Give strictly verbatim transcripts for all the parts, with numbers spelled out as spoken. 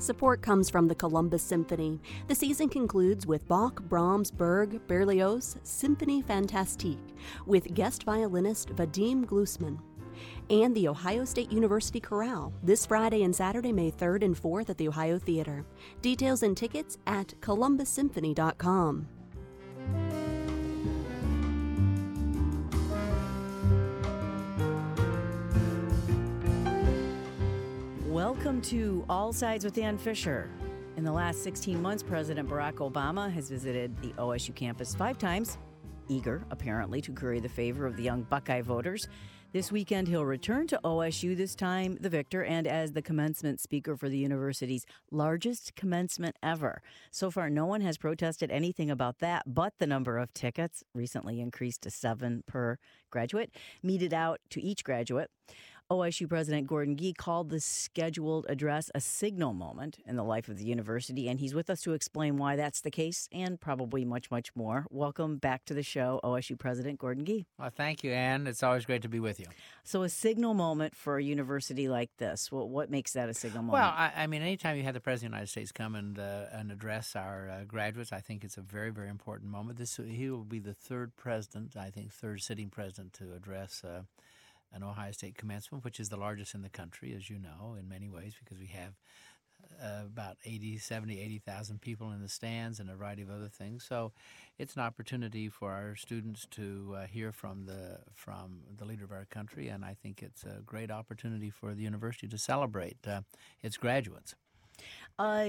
Support comes from the Columbus Symphony. The season concludes with Bach, Brahms, Berg, Berlioz, Symphonie Fantastique, with guest violinist Vadim Glusman. And the Ohio State University Chorale, this Friday and Saturday, May third and fourth at the Ohio Theater. Details and tickets at columbus symphony dot com. Welcome to All Sides with Ann Fisher. In the last sixteen months, President Barack Obama has visited the O S U campus five times, eager, apparently, to curry the favor of the young Buckeye voters. This weekend, he'll return to O S U, this time the victor, and as the commencement speaker for the university's largest commencement ever. So far, no one has protested anything about that, but the number of tickets recently increased to seven per graduate, meted out to each graduate. O S U President Gordon Gee called the scheduled address a signal moment in the life of the university, and he's with us to explain why that's the case and probably much, much more. Welcome back to the show, O S U President Gordon Gee. Well, thank you, Ann. It's always great to be with you. So a signal moment for a university like this, well, what makes that a signal moment? Well, I, I mean, anytime you have the President of the United States come and, uh, and address our uh, graduates, I think it's a very, very important moment. This He will be the third president, I think, third sitting president to address uh, an Ohio State commencement, which is the largest in the country, as you know, in many ways, because we have uh, about eighty, seventy, eighty thousand people in the stands and a variety of other things. So it's an opportunity for our students to uh, hear from the from the leader of our country, and I think it's a great opportunity for the university to celebrate uh, its graduates. Uh,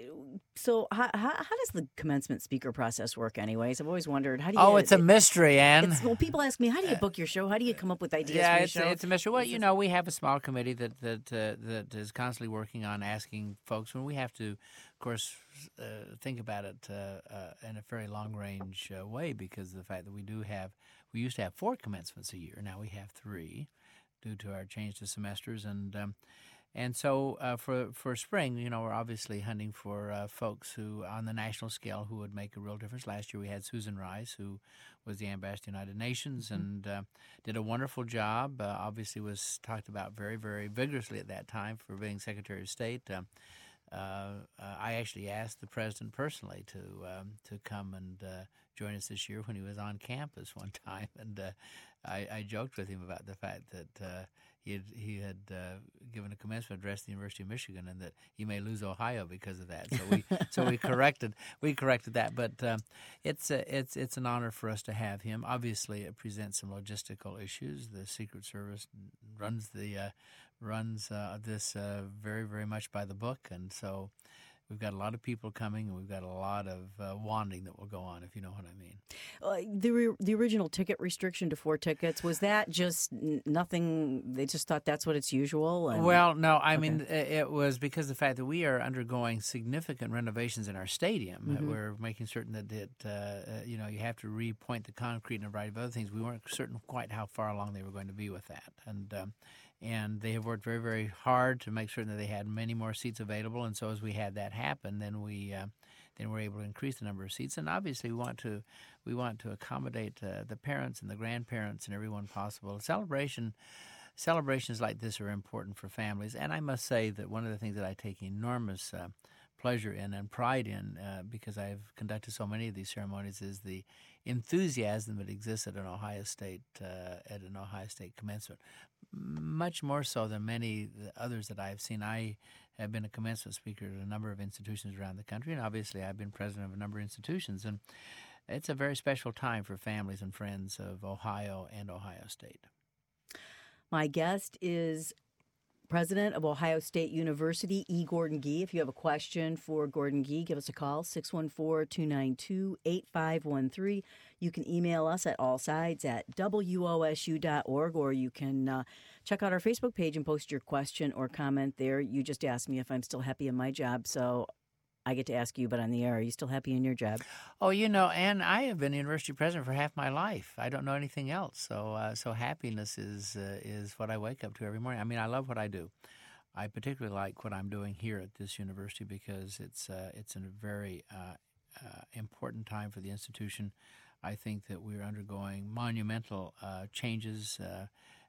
so how, how, how does the commencement speaker process work anyways? I've always wondered, how do you... Oh, it's a mystery, Ann. It's, well, people ask me, how do you book your show? How do you come up with ideas yeah, for your it's, show? it's a mystery. Well, you know, we have a small committee that that uh, that is constantly working on asking folks, when we have to, of course, uh, think about it uh, uh, in a very long-range uh, way, because of the fact that we do have, we used to have four commencements a year. Now we have three due to our change to semesters, and... Um, And so uh, for for spring, you know, we're obviously hunting for uh, folks who, on the national scale, who would make a real difference. Last year we had Susan Rice, who was the ambassador to the United Nations, mm-hmm. and uh, did a wonderful job. Uh, obviously was talked about very, very vigorously at that time for being Secretary of State. Um, uh, uh, I actually asked the president personally to um, to come and uh, join us this year when he was on campus one time, and uh, I, I joked with him about the fact that uh, he had, he had uh, given a commencement address at the University of Michigan, and that he may lose Ohio because of that. So we so we corrected we corrected that. But uh, it's a, it's it's an honor for us to have him. Obviously, it presents some logistical issues. The Secret Service runs the uh, runs uh, this uh, very very much by the book, and so we've got a lot of people coming, and we've got a lot of uh, wanding that will go on, if you know what I mean. Uh, the re- the original ticket restriction to four tickets, was that just n- nothing? They just thought that's what it's usual? And... Well, no, I okay. mean, it was because of the fact that we are undergoing significant renovations in our stadium. Mm-hmm. We're making certain that, it, uh, you know, you have to repoint the concrete and a variety of other things. We weren't certain quite how far along they were going to be with that. And um, And they have worked very, very hard to make certain that they had many more seats available. And so as we had that happen, then we uh, then we're able to increase the number of seats. And obviously, we want to we want to accommodate uh, the parents and the grandparents and everyone possible. Celebration celebrations like this are important for families. And I must say that one of the things that I take enormous uh, pleasure in and pride in, uh, because I've conducted so many of these ceremonies, is the enthusiasm that exists at an Ohio State uh, at an Ohio State commencement. Much more so than many others that I've seen. I have been a commencement speaker at a number of institutions around the country, and obviously I've been president of a number of institutions. And it's a very special time for families and friends of Ohio and Ohio State. My guest is President of Ohio State University, E. Gordon Gee. If you have a question for Gordon Gee, give us a call, six one four, two nine two, eight five one three. You can email us at allsides at W O S U dot org, or you can uh, check out our Facebook page and post your question or comment there. You just asked me if I'm still happy in my job, so I get to ask you, but on the air, are you still happy in your job? Oh, you know, Ann, I have been university president for half my life. I don't know anything else. So uh, so happiness is uh, is what I wake up to every morning. I mean, I love what I do. I particularly like what I'm doing here at this university because it's uh, it's a very uh, uh, important time for the institution. I think that we're undergoing monumental uh, changes uh,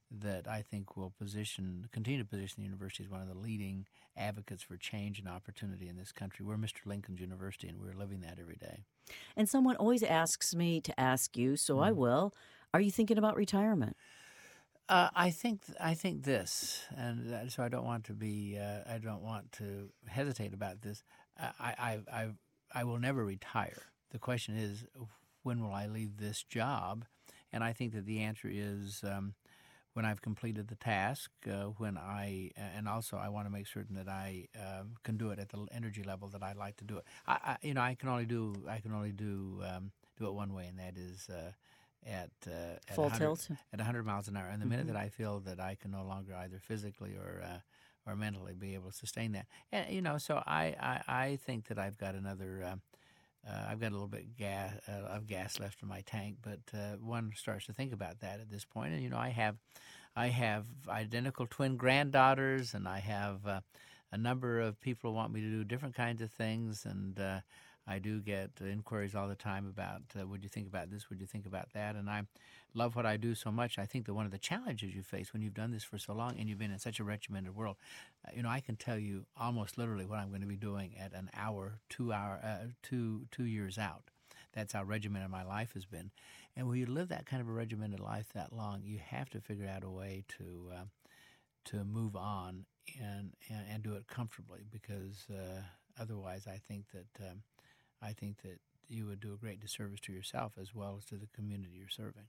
that I think will position, continue to position the university as one of the leading advocates for change and opportunity in this country. We're Mister Lincoln's University, and we're living that every day. And someone always asks me to ask you, so mm-hmm. I will. Are you thinking about retirement? Uh, I think I think this, and so I don't want to be uh, I don't want to hesitate about this. I, I I I will never retire. The question is, when will I leave this job? And I think that the answer is um, when I've completed the task. Uh, when I and also I want to make certain that I uh, can do it at the energy level that I like to do it. I, I you know I can only do I can only do um, do it one way, and that is. Uh, At, uh, at full tilt at one hundred miles an hour, and the minute mm-hmm. that I feel that I can no longer either physically or uh, or mentally be able to sustain that, and you know, so I, I, I think that I've got another, uh, uh, I've got a little bit gas uh, of gas left in my tank, but uh, one starts to think about that at this point, and you know, I have, I have identical twin granddaughters, and I have uh, a number of people who want me to do different kinds of things, and. Uh, I do get inquiries all the time about, uh, would you think about this, would you think about that? And I love what I do so much. I think that one of the challenges you face when you've done this for so long and you've been in such a regimented world, uh, you know, I can tell you almost literally what I'm going to be doing at an hour, two hour, uh, two two years out. That's how regimented my life has been. And when you live that kind of a regimented life that long, you have to figure out a way to uh, to move on and, and, and do it comfortably, because uh, otherwise I think that um, I think that you would do a great disservice to yourself as well as to the community you're serving.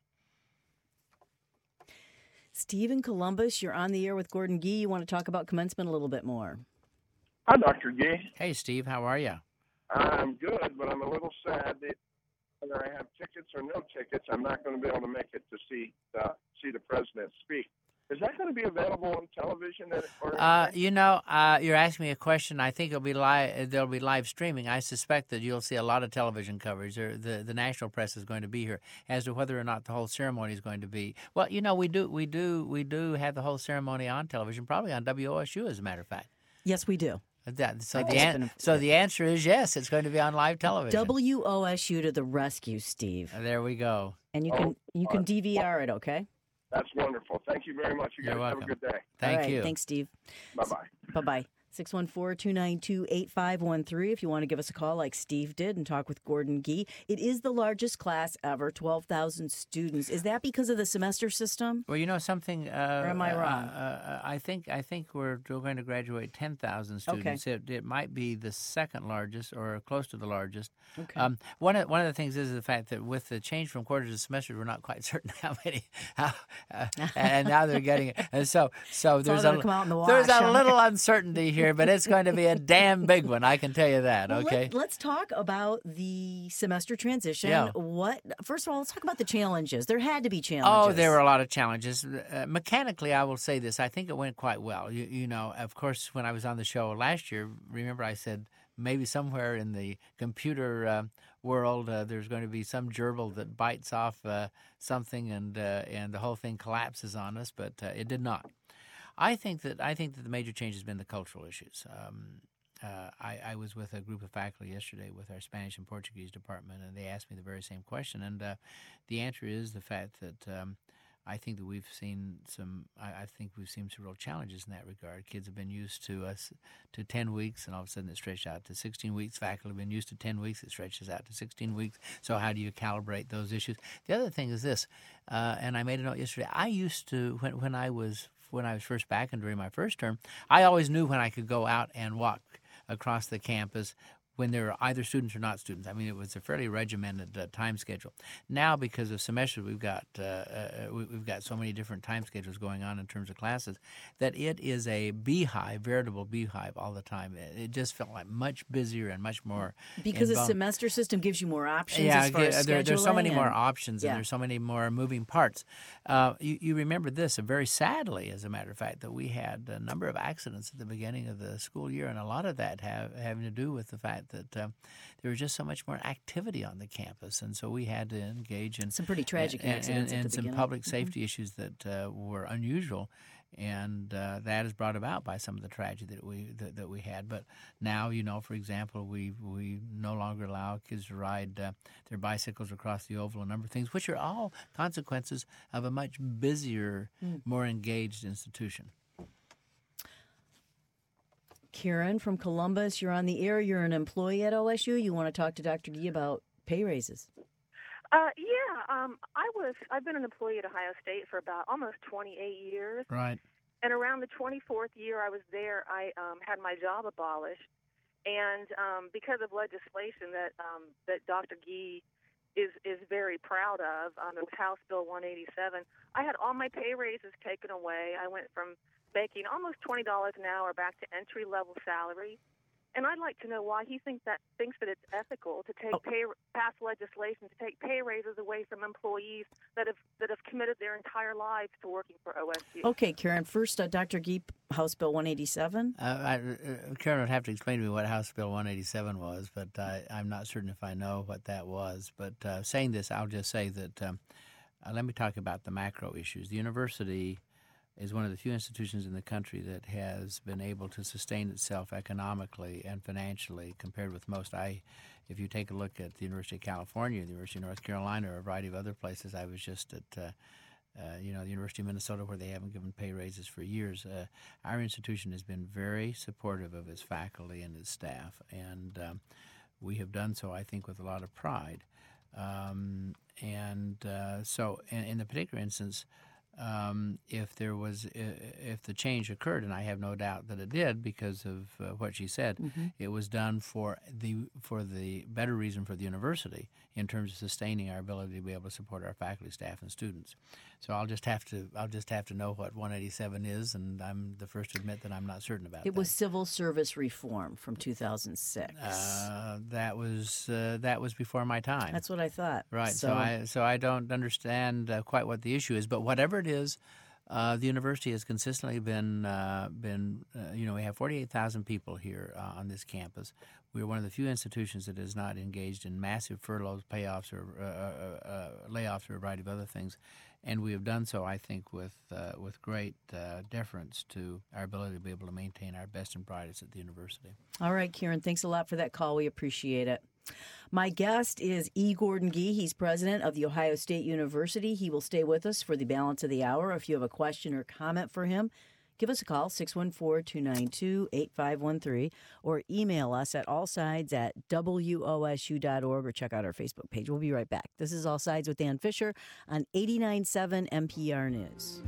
Steve in Columbus, you're on the air with Gordon Gee. You want to talk about commencement a little bit more? Hi, Doctor Gee. Hey, Steve. How are you? I'm good, but I'm a little sad that whether I have tickets or no tickets, I'm not going to be able to make it to see uh, see the president speak. Is that going to be available on television? Or uh, you know, uh, you're asking me a question. I think it'll be live. There'll be live streaming. I suspect that you'll see a lot of television coverage. Or the the national press is going to be here. As to whether or not the whole ceremony is going to be, well, you know, we do we do we do have the whole ceremony on television, probably on W O S U, as a matter of fact. Yes, we do. That, so the an, so the answer is yes. It's going to be on live television. W O S U to the rescue, Steve. Uh, there we go. And you can oh, you can D V R it, okay? That's wonderful. Thank you very much. You You're guys welcome. Have a good day. Thank All right, you. Thanks, Steve. Bye-bye. Bye-bye. six one four, two nine two, eight five one three if you want to give us a call like Steve did and talk with Gordon Gee. It is the largest class ever, twelve thousand students. Is that because of the semester system? Well, you know something. Uh, or am I wrong? Uh, uh, I think I think we're going to graduate ten thousand students. Okay. It, it might be the second largest or close to the largest. Okay. Um, one of one of the things is the fact that with the change from quarters to semesters, we're not quite certain how many. How, uh, and now they're getting it. And so so it's there's all a come out in the wash, there's a huh? little uncertainty here, but it's going to be a damn big one. I can tell you that. Well, okay. Let's, let's talk about the semester transition. Yeah. What? First of all, let's talk about the challenges. There had to be challenges. Oh, there were a lot of challenges. Uh, mechanically, I will say this. I think it went quite well. You, you know, of course, when I was on the show last year, remember I said maybe somewhere in the computer uh, world uh, there's going to be some gerbil that bites off uh, something and uh, and the whole thing collapses on us, but uh, it did not. I think that I think that the major change has been the cultural issues. Um, Uh, I, I was with a group of faculty yesterday with our Spanish and Portuguese department, and they asked me the very same question. And uh, the answer is the fact that um, I think that we've seen some. I, I think we've seen some real challenges in that regard. Kids have been used to us to ten weeks, and all of a sudden it stretched out to sixteen weeks. Faculty have been used to ten weeks; it stretches out to sixteen weeks. So how do you calibrate those issues? The other thing is this, uh, and I made a note yesterday. I used to when when I was when I was first back and during my first term, I always knew when I could go out and walk across the campus when there were either students or not students. I mean, it was a fairly regimented uh, time schedule. Now, because of semesters, we've got uh, uh, we've got so many different time schedules going on in terms of classes that it is a beehive, veritable beehive all the time. It, it just felt like much busier and much more because involved. the semester system gives you more options. Yeah, as far as there, there's so many scheduling more and, options, and yeah. there's so many more moving parts. Uh, you, you remember this, uh, very sadly, as a matter of fact, that we had a number of accidents at the beginning of the school year, and a lot of that have having to do with the fact that um, there was just so much more activity on the campus, and so we had to engage in some pretty tragic and, accidents and, at and the some beginning. public safety mm-hmm. issues that uh, were unusual. and uh, that is brought about by some of the tragedy that we that, that we had. But now, you know, for example, we we no longer allow kids to ride uh, their bicycles across the oval, a number of things, which are all consequences of a much busier, mm. more engaged institution. Karen from Columbus, you're on the air. You're an employee at O S U. You want to talk to Doctor Gee about pay raises? Uh, yeah, um, I was. I've been an employee at Ohio State for about almost twenty-eight years. Right. And around the twenty-fourth year I was there, I um, had my job abolished, and um, because of legislation that um, that Doctor Gee is is very proud of, um, it was House Bill one eighty-seven. I had all my pay raises taken away. I went from making almost twenty dollars an hour back to entry level salary. And I'd like to know why he thinks that thinks that it's ethical to take oh. pay, pass legislation to take pay raises away from employees that have that have committed their entire lives to working for O S U. Okay, Karen. First, uh, Doctor Gee, House Bill one eighty-seven. Uh, I, uh, Karen would have to explain to me what House Bill one eighty-seven was, but I, I'm not certain if I know what that was. But uh, saying this, I'll just say that um, uh, let me talk about the macro issues. The university is one of the few institutions in the country that has been able to sustain itself economically and financially compared with most. I, if you take a look at the University of California, the University of North Carolina, or a variety of other places, I was just at, uh, uh, you know, the University of Minnesota where they haven't given pay raises for years. Uh, our institution has been very supportive of its faculty and its staff, and um, we have done so, I think, with a lot of pride. Um, and uh, so in, in the particular instance, Um, if there was, if the change occurred, and I have no doubt that it did because of uh, what she said, mm-hmm. it was done for the for the better reason for the university in terms of sustaining our ability to be able to support our faculty, staff, and students. So I'll just have to I'll just have to know what one eighty-seven is, and I'm the first to admit that I'm not certain about it. It was civil service reform from two thousand six. Uh, that was uh, that was before my time. That's what I thought. Right. So, so I so I don't understand uh, quite what the issue is, but whatever it is, uh, the university has consistently been uh, been uh, you know, we have forty-eight thousand people here uh, on this campus. We're one of the few institutions that is not engaged in massive furloughs, payoffs, or uh, uh, uh, layoffs, or a variety of other things. And we have done so, I think, with uh, with great uh, deference to our ability to be able to maintain our best and brightest at the university. All right, Karen, thanks a lot for that call. We appreciate it. My guest is E. Gordon Gee. He's president of The Ohio State University. He will stay with us for the balance of the hour. If you have a question or comment for him, give us a call, six one four, two nine two, eight five one three, or email us at allsides at W O S U dot org, or check out our Facebook page. We'll be right back. This is All Sides with Dan Fisher on eighty-nine point seven N P R News.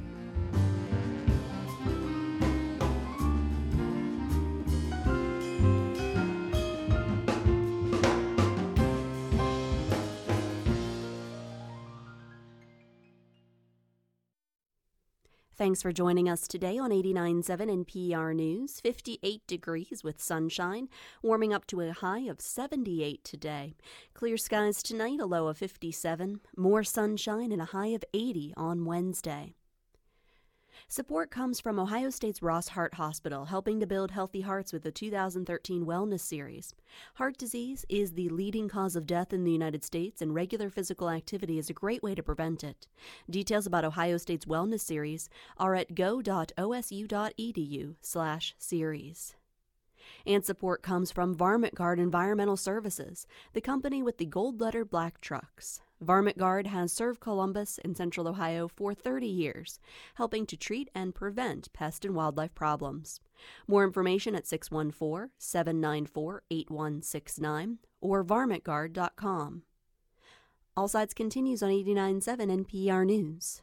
Thanks for joining us today on eighty-nine point seven N P R News. fifty-eight degrees with sunshine, warming up to a high of seventy-eight today. Clear skies tonight, a low of fifty-seven. More sunshine and a high of eighty on Wednesday. Support comes from Ohio State's Ross Heart Hospital, helping to build healthy hearts with the two thousand thirteen Wellness Series. Heart disease is the leading cause of death in the United States, and regular physical activity is a great way to prevent it. Details about Ohio State's Wellness Series are at go dot O S U dot E D U slash series. And support comes from Varmint Guard Environmental Services, the company with the gold-lettered black trucks. Varmint Guard has served Columbus and Central Ohio for thirty years, helping to treat and prevent pest and wildlife problems. More information at six one four, seven nine four, eight one six nine or varmint guard dot com. All Sides continues on eighty-nine point seven N P R News.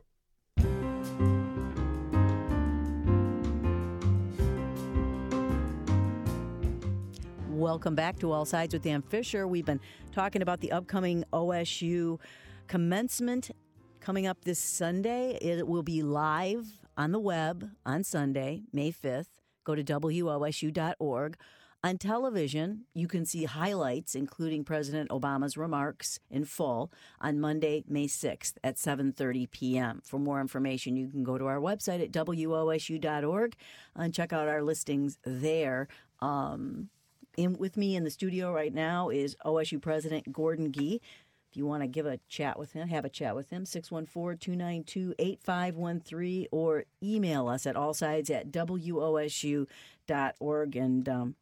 Welcome back to All Sides with Dan Fisher. We've been talking about the upcoming O S U commencement coming up this Sunday. It will be live on the web on Sunday, May fifth. Go to W O S U dot org. On television, you can see highlights, including President Obama's remarks in full, on Monday, May sixth at seven thirty p.m. For more information, you can go to our website at W O S U dot org and check out our listings there. Um... In, with me in the studio right now is O S U President Gordon Gee. If you want to give a chat with him, have a chat with him, six one four, two nine two, eight five one three, or email us at allsides at W O S U dot org. And um,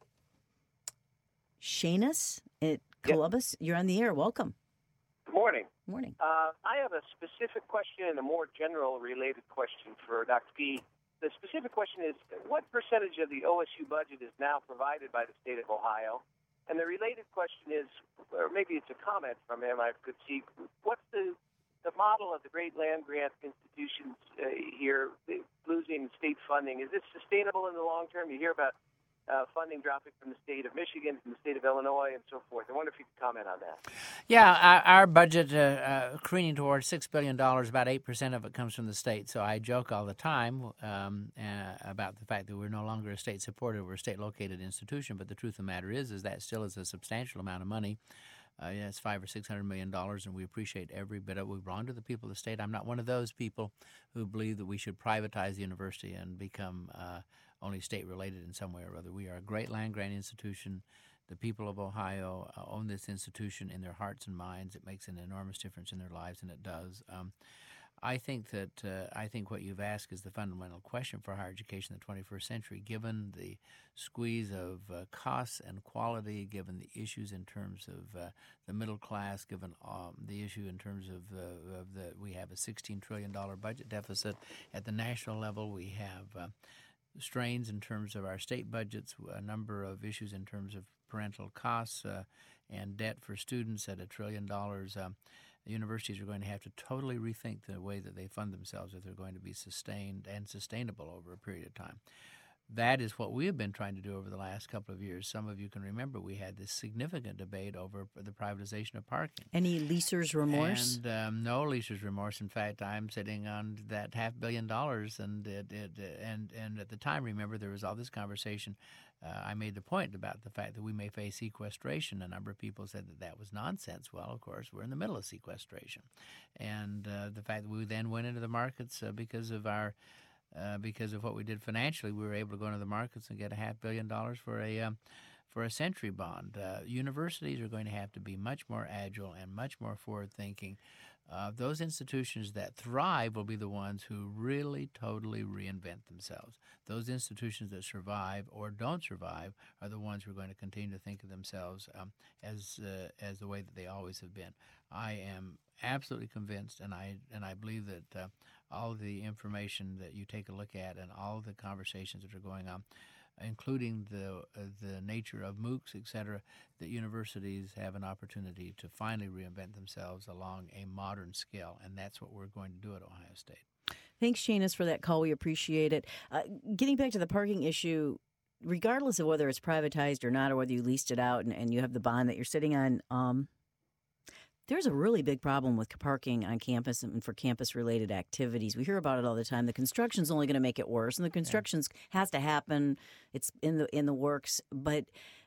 Shamus at Columbus, yep. You're on the air. Welcome. Good morning. Morning. Uh, I have a specific question and a more general related question for Doctor Gee. The specific question is, what percentage of the O S U budget is now provided by the state of Ohio? And the related question is, or maybe it's a comment from him, I could see, what's the the model of the great land grant institutions uh, here losing state funding? Is this sustainable in the long term? You hear about Uh, funding dropping from the state of Michigan, from the state of Illinois, and so forth. I wonder if you could comment on that. Yeah, our, our budget, uh, uh, careening towards six billion dollars, about eight percent of it comes from the state. So I joke all the time um, uh, about the fact that we're no longer a state-supported, we're a state-located institution. But the truth of the matter is, is that still is a substantial amount of money. Uh, yeah, it's five or six hundred million dollars, and we appreciate every bit of it. We belong to the people of the state. I'm not one of those people who believe that we should privatize the university and become uh, only state-related in some way or other. We are a great land-grant institution. The people of Ohio uh, own this institution in their hearts and minds. It makes an enormous difference in their lives, and it does. Um, I think that uh, I think what you've asked is the fundamental question for higher education in the twenty-first century, given the squeeze of uh, costs and quality, given the issues in terms of uh, the middle class, given um, the issue in terms of, uh, of the we have a sixteen trillion dollars budget deficit at the national level. We have uh, strains in terms of our state budgets, a number of issues in terms of parental costs uh, and debt for students at a trillion dollars. Um, the universities are going to have to totally rethink the way that they fund themselves if they're going to be sustained and sustainable over a period of time. That is what we have been trying to do over the last couple of years. Some of you can remember we had this significant debate over the privatization of parking. Any leaser's remorse? And um, no leaser's remorse. In fact, I'm sitting on that half billion dollars, and it, it, and and at the time, remember, there was all this conversation. Uh, I made the point about the fact that we may face sequestration. A number of people said that that was nonsense. Well, of course, we're in the middle of sequestration. And uh, the fact that we then went into the markets uh, because of our Uh, because of what we did financially, we were able to go into the markets and get a half billion dollars for a um, for a century bond. Uh, universities are going to have to be much more agile and much more forward-thinking. Uh, those institutions that thrive will be the ones who really totally reinvent themselves. Those institutions that survive or don't survive are the ones who are going to continue to think of themselves um, as uh, as the way that they always have been. I am absolutely convinced, and I and I believe that uh, all of the information that you take a look at and all of the conversations that are going on, including the uh, the nature of MOOCs, et cetera, that universities have an opportunity to finally reinvent themselves along a modern scale, and that's what we're going to do at Ohio State. Thanks, Shamus, for that call. We appreciate it. Uh, getting back to the parking issue, regardless of whether it's privatized or not, or whether you leased it out and, and you have the bond that you're sitting on, um, there's a really big problem with parking on campus and for campus-related activities. We hear about it all the time. The construction's only going to make it worse, and the construction yeah. has to happen. It's in the in the works. But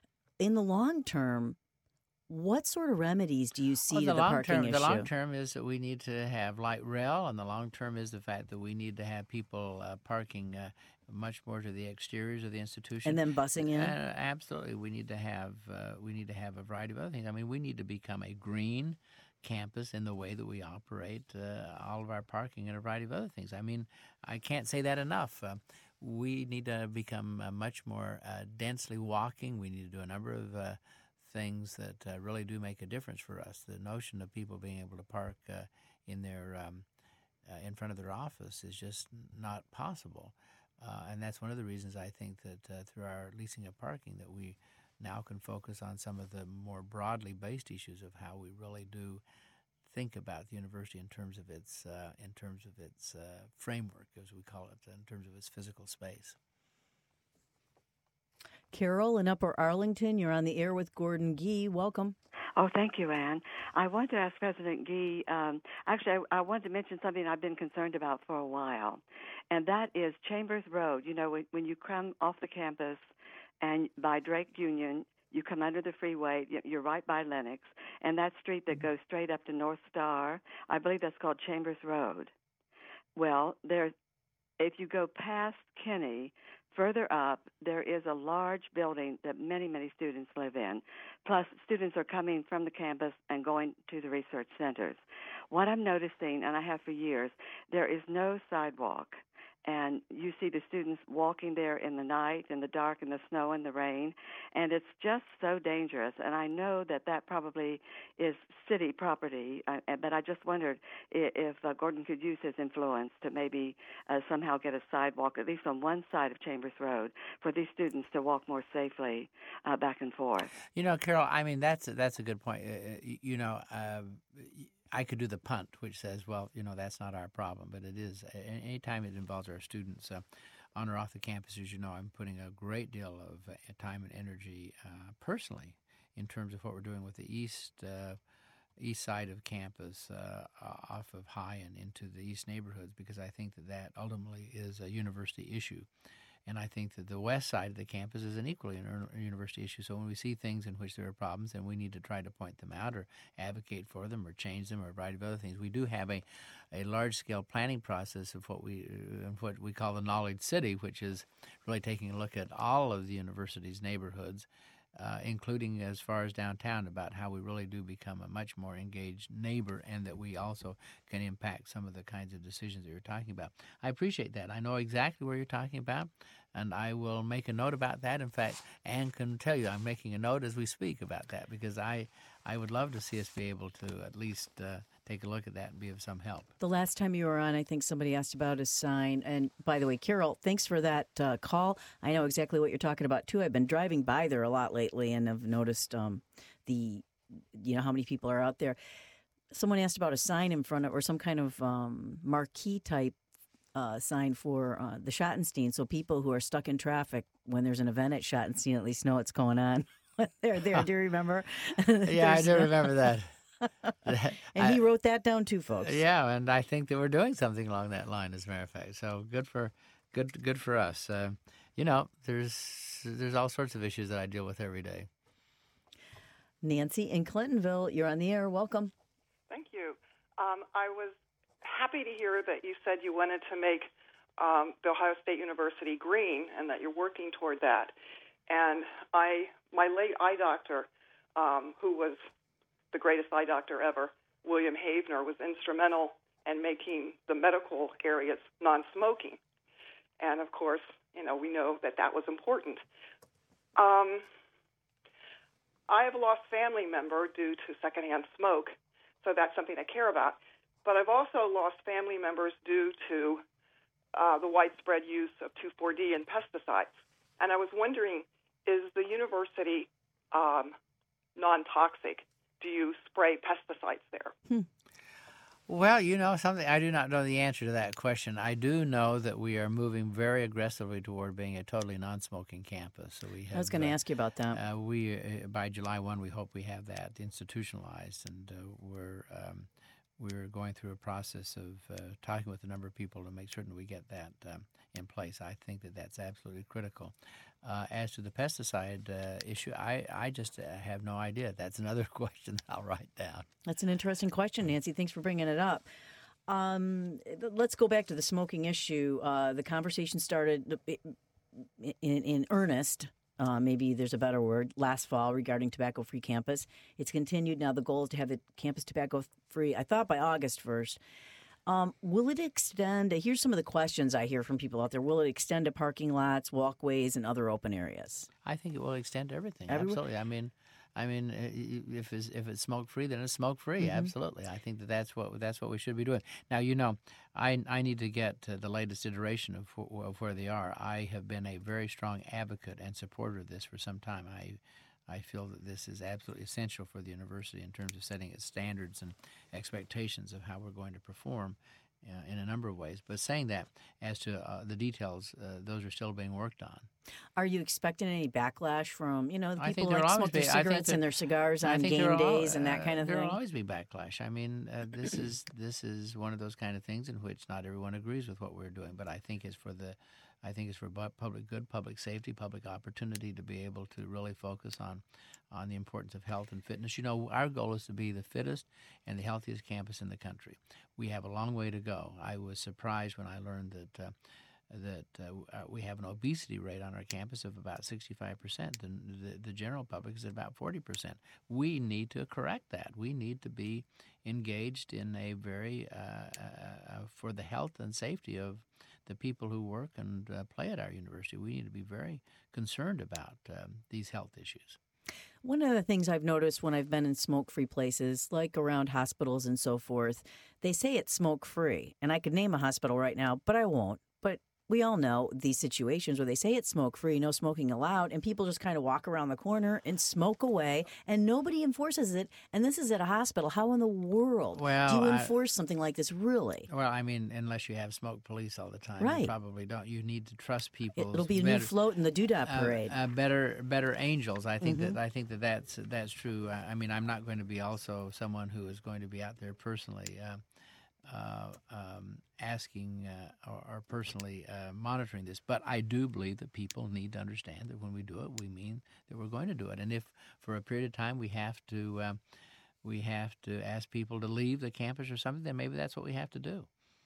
in the long term, what sort of remedies do you see well, to the, the parking term, issue? The long term is that we need to have light rail, and the long term is the fact that we need to have people uh, parking uh, much more to the exteriors of the institution, and then busing in. Uh, absolutely, we need to have uh, we need to have a variety of other things. I mean, we need to become a green campus in the way that we operate uh, all of our parking and a variety of other things. I mean, I can't say that enough. Uh, we need to become uh, much more uh, densely walking. We need to do a number of uh, things that uh, really do make a difference for us. The notion of people being able to park uh, in their um, uh, in front of their office is just not possible. Uh, and that's one of the reasons I think that uh, through our leasing of parking that we now can focus on some of the more broadly based issues of how we really do think about the university in terms of its uh, in terms of its uh, framework, as we call it, in terms of its physical space. Carol in Upper Arlington, you're on the air with Gordon Gee. Welcome. Oh, thank you, Ann. I wanted to ask President Gee, um, actually, I, I wanted to mention something I've been concerned about for a while, and that is Chambers Road. You know, when, when you come off the campus and by Drake Union, you come under the freeway, you're right by Lenox, and that street that goes straight up to North Star, I believe that's called Chambers Road. Well, there, if you go past Kinney Further up, there is a large building that many, many students live in. Plus, students are coming from the campus and going to the research centers. What I'm noticing, and I have for years, there is no sidewalk. And you see the students walking there in the night, in the dark, in the snow, in the rain, and it's just so dangerous. And I know that that probably is city property, uh, but I just wondered if, if uh, Gordon could use his influence to maybe uh, somehow get a sidewalk, at least on one side of Chambers Road, for these students to walk more safely uh, back and forth. You know, Carol, I mean, that's, that's a good point. Uh, you know, uh, I could do the punt, which says, well, you know, that's not our problem, but it is. Any time it involves our students uh, on or off the campus, as you know, I'm putting a great deal of uh, time and energy uh, personally in terms of what we're doing with the east uh, east side of campus, uh, off of High and into the east neighborhoods, because I think that that ultimately is a university issue. And I think that the west side of the campus is an equally a university issue. So when we see things in which there are problems, then we need to try to point them out or advocate for them or change them or a variety of other things. We do have a, a large-scale planning process of what we uh, what we call the Knowledge City, which is really taking a look at all of the university's neighborhoods, uh, including as far as downtown, about how we really do become a much more engaged neighbor and that we also can impact some of the kinds of decisions that you're talking about. I appreciate that. I know exactly where you're talking about, and I will make a note about that. In fact, Ann can tell you I'm making a note as we speak about that, because I, I would love to see us be able to at least uh, take a look at that and be of some help. The last time you were on, I think somebody asked about a sign. And by the way, Carol, thanks for that uh, call. I know exactly what you're talking about, too. I've been driving by there a lot lately, and I've noticed um, the, you know, how many people are out there. Someone asked about a sign in front of, or some kind of um, marquee type uh, sign for uh, the Schottenstein, so people who are stuck in traffic when there's an event at Schottenstein at least know what's going on. They're there. Do you remember? Yeah, I do remember that. And he wrote that down too, folks. Yeah, and I think that we're doing something along that line, as a matter of fact. So good for, good, good for us. Uh, you know, there's there's all sorts of issues that I deal with every day. Nancy in Clintonville, you're on the air. Welcome. Thank you. Um, I was happy to hear that you said you wanted to make um, the Ohio State University green, and that you're working toward that. And I, my late eye doctor, um, who was the greatest eye doctor ever, William Havner, was instrumental in making the medical areas non-smoking. And, of course, you know, we know that that was important. Um, I have lost family member due to secondhand smoke, so that's something I care about. But I've also lost family members due to uh, the widespread use of two four D and pesticides. And I was wondering, is the university um, non-toxic? Do you spray pesticides there? Hmm. Well, you know something, I do not know the answer to that question. I do know that we are moving very aggressively toward being a totally non-smoking campus. So we have, I was going to uh, ask you about that. Uh, we uh, by July first, we hope we have that institutionalized, and uh, we're um, we're going through a process of uh, talking with a number of people to make certain we get that um, in place. I think that that's absolutely critical. Uh, as to the pesticide uh, issue, I, I just uh, have no idea. That's another question that I'll write down. That's an interesting question, Nancy. Thanks for bringing it up. Um, let's go back to the smoking issue. Uh, the conversation started in, in earnest, uh, maybe there's a better word, last fall regarding tobacco-free campus. It's continued. Now the goal is to have the campus tobacco-free, I thought, by August first. Um, will it extend? Here's some of the questions I hear from people out there. Will it extend to parking lots, walkways, and other open areas? I think it will extend to everything. Everywhere? Absolutely. I mean, I mean, if it's if it's smoke free, then it's smoke free. Mm-hmm. Absolutely. I think that that's what that's what we should be doing. Now, you know, I I need to get uh, the latest iteration of of where they are. I have been a very strong advocate and supporter of this for some time. I. I feel that this is absolutely essential for the university in terms of setting its standards and expectations of how we're going to perform uh, in a number of ways. But saying that, as to uh, the details, uh, those are still being worked on. Are you expecting any backlash from, you know, the people who like smoke their be, cigarettes and their cigars on game days and that kind of there thing? There will always be backlash. I mean, uh, this is this is one of those kind of things in which not everyone agrees with what we're doing. But I think it's for the I think it's for public good, public safety, public opportunity to be able to really focus on, on the importance of health and fitness. You know, our goal is to be the fittest and the healthiest campus in the country. We have a long way to go. I was surprised when I learned that uh, that uh, uh, we have an obesity rate on our campus of about sixty-five percent, and the, the general public is at about forty percent. We need to correct that. We need to be engaged in a very, uh, uh, for the health and safety of the people who work and uh, play at our university. We need to be very concerned about um, these health issues. One of the things I've noticed when I've been in smoke-free places, like around hospitals and so forth, they say it's smoke-free. And I could name a hospital right now, but I won't. But we all know these situations where they say it's smoke-free, no smoking allowed, and people just kind of walk around the corner and smoke away, and nobody enforces it. And this is at a hospital. How in the world well, do you I, enforce something like this, really? Well, I mean, unless you have smoke police all the time, right. You probably don't. You need to trust people. It'll be a better, new float in the Doodah parade. Uh, uh, better, better angels. I think mm-hmm. that I think that that's that's true. I, I mean, I'm not going to be also someone who is going to be out there personally. Uh, Uh, um, asking uh, or, or personally uh, monitoring this. But I do believe that people need to understand that when we do it, we mean that we're going to do it. And if for a period of time we have to um, we have to ask people to leave the campus or something, then maybe that's what we have to do.